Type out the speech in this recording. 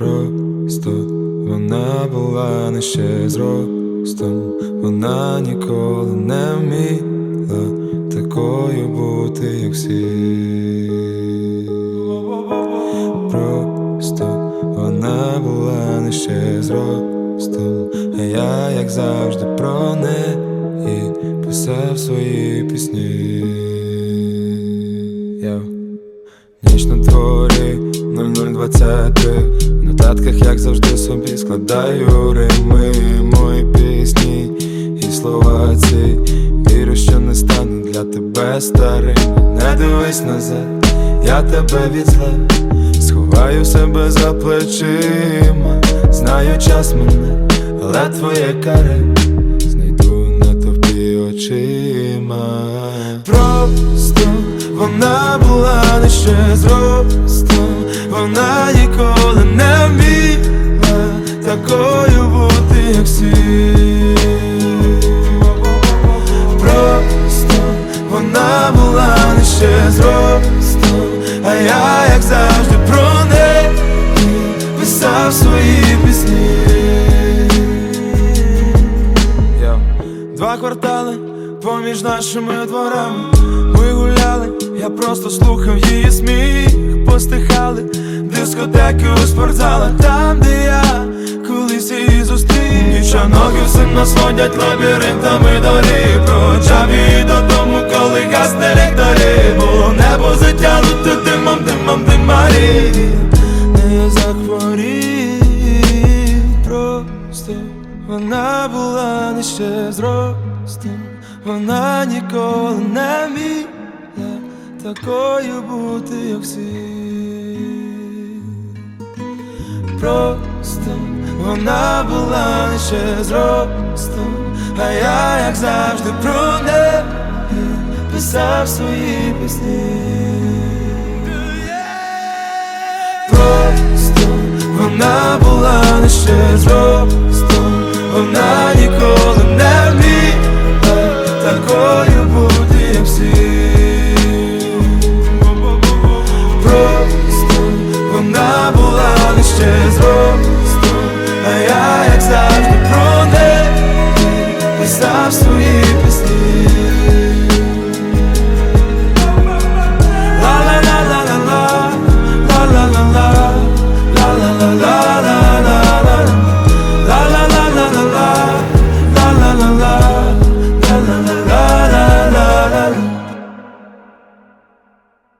просто вона була не ще зростом, вона ніколи не вміла такою бути, як всі. Просто вона була не ще зростом, а я, як завжди, про неї писав свої пісні. Ніч на дворі 00:23, в нотатках, як завжди, собі складаю рими, мої пісні і слова ці. Вірю, що не стану для тебе старим. Не дивись назад, я тебе від зла сховаю себе за плечима. Знаю, час мене, але твоє каре знайду на тобі очима. Просто вона була не ще зростом, вона ніколи не вміла такою бути, як всі. Просто вона була не ще зростом, а я, як завжди, про неї писав свої пісні. Два квартали поміж нашими дворами ми гуляли, я просто слухав її сміх. Постихали дискотеки у спортзалах, там, де я колись її зустрів. Нічанок і всім нас водять лабіринтами доріг, проводжав її додому, коли гасне ліхтарі. Було небо затягнуте димом, димом, димарі. Не я захворів. Просто вона була не ще зростом, вона ніколи не вміла такою бути, як всі. Просто вона була не ще зростом, а я, як завжди, про неї писав свої пісні. Просто вона була не ще зростом, вона ніколи